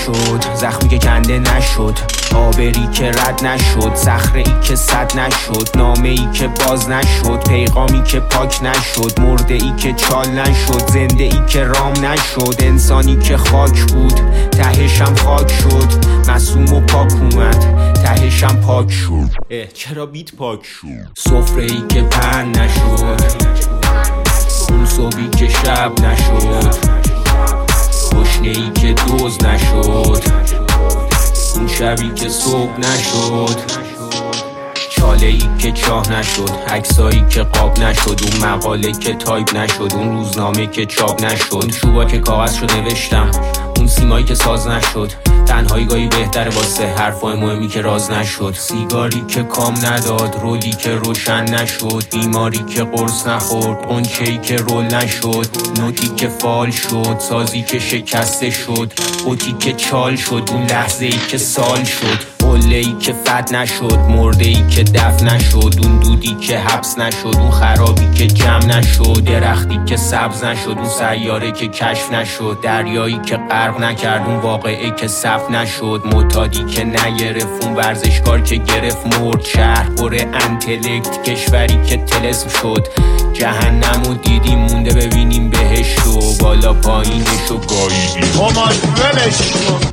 نشد، زخمی که کنده نشد، آبری که رد نشد، صخره ای که سد نشد، نامه ای که باز نشد، پیغامی که پاک نشد، مرده ای که چال نشد، زنده ای که رام نشد، انسانی که خاک بود تهشم خاک شد، معصوم و پاک اومد تهشم پاک شد. چرا بیت پاک شد؟ سفره ای که پهن نشد، اون صبحی که شب نشد، گشنه ای که دوز نشد، اون شبی که صبح نشد، چاله ای که چاه نشد، عکسایی که قاب نشد، اون مقاله که تایپ نشد، اون روزنامه که چاپ نشد، اون چوبا که کاغذ شد نوشتم، اون سیمایی که ساز نشد، تنهایی گاهی بهتره واسه حرفای مهمی که راز نشد، سیگاری که کام نداد، رولی که روشن نشد، بیماری که قرص نخورد، قنچه‌ای که رول نشد، نوتی که فال شد، سازی که شکسته شد، قوطی که چال شد، اون لحظه‌ای که سال شد، قله‌ای که فت نشد، مرده‌ای که دفن نشد، اون دودی که حبس نشد، اون خرابی که جمع نشد، درختی که سبز نشد، اون سیاره که کشف نشد، دریایی که غرق نکرد، اون واقعه که صف نشد، معتادی که نگرفت، اون ورزشکار که گرفت مرد، شهر پر انتلکت، کشوری که طلسم شد، جهنمو دیدیم مونده ببینیم بهشتو، بالا پایینشو گاییدیم. مامان ولش کن